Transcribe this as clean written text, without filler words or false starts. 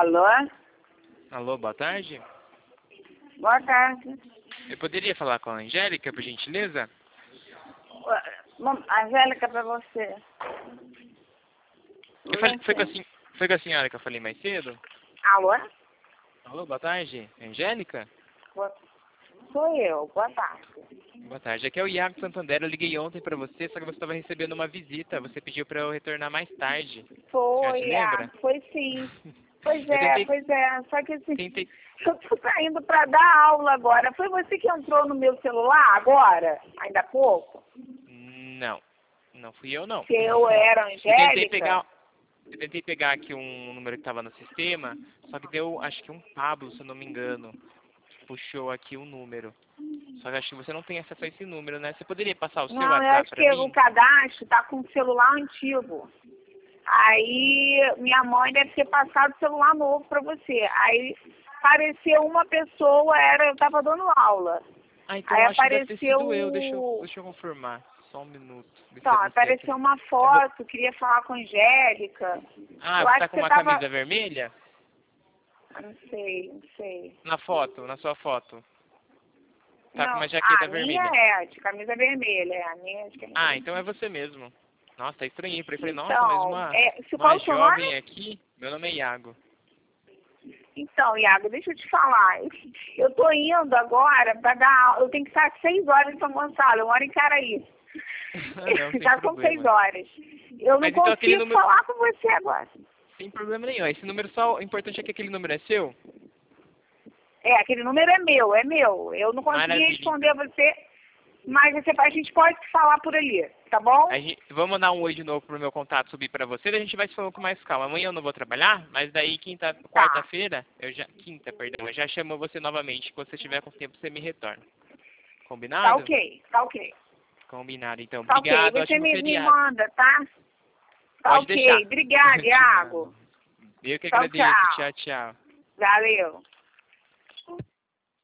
Alô? Alô, boa tarde. Boa tarde. Eu poderia falar com a Angélica, por gentileza? Angélica, pra você. Foi com a senhora que eu falei mais cedo? Alô? Alô, boa tarde. Angélica? Sou eu. Boa tarde. Boa tarde. Aqui é o Iago Santander. Eu liguei ontem pra você, só que você estava recebendo uma visita. Você pediu pra eu retornar mais tarde. Você se lembra? Foi sim. Pois Eu é, tentei... Só que assim, tentei... eu tô saindo pra dar aula agora. Foi você que entrou no meu celular agora? Ainda há pouco? Não. Não fui eu, não. Se eu era Angélica? Eu tentei pegar aqui um número que estava no sistema, só que deu, acho que um Pablo, se eu não me engano, que puxou aqui o número. Só que acho que você não tem acesso a esse número, né? Você poderia passar o seu Não, eu WhatsApp acho para que o mim? cadastro tá com um celular antigo. Aí minha mãe deve ter passado o celular novo pra você. Aí apareceu uma pessoa, eu tava dando aula. Ah, então Aí acho que deve ter apareceu. sido eu. Deixa eu confirmar. Só um minuto. Ver se Então, é você aqui. apareceu uma foto, queria falar com a Angélica. Ah, Eu você acho tá que com você uma tava. camisa vermelha? Não sei. Na foto, na sua foto. Tá com Não, uma jaqueta a minha vermelha. é de camisa vermelha, a minha é de camisa Ah, vermelha. então é você mesmo. Nossa, estranhei. Eu falei, nossa, mas Então, qual uma o seu jovem nome? aqui. Meu nome é Iago. Então, Iago, deixa eu te falar. Eu tô indo agora para dar aula. Eu tenho que estar às 6 horas em São Gonçalo. Eu moro em Caraí. Não, sem Já são 6 problema. horas. Eu não Mas então aquele consigo número... falar com você agora. Sem problema nenhum. Esse número só... O importante é que aquele número é seu. Aquele número é meu. Eu não consegui Maravilha, responder a então. você, mas a gente pode falar por ali, tá bom? Vou mandar um oi de novo pro meu contato subir pra você, daí a gente vai se falando com mais calma. Amanhã eu não vou trabalhar, mas daí quarta-feira, quinta, perdão, eu já chamo você novamente. Quando você tiver com tempo, você me retorna. Tá Combinado? ok. Combinado, então. Tá ok. Obrigado, Você ótimo me feriado. manda, tá? Tá Pode ok. deixar. Obrigada, De nada. Iago. Eu que Tchau, agradeço. tchau. Tchau, tchau. Valeu.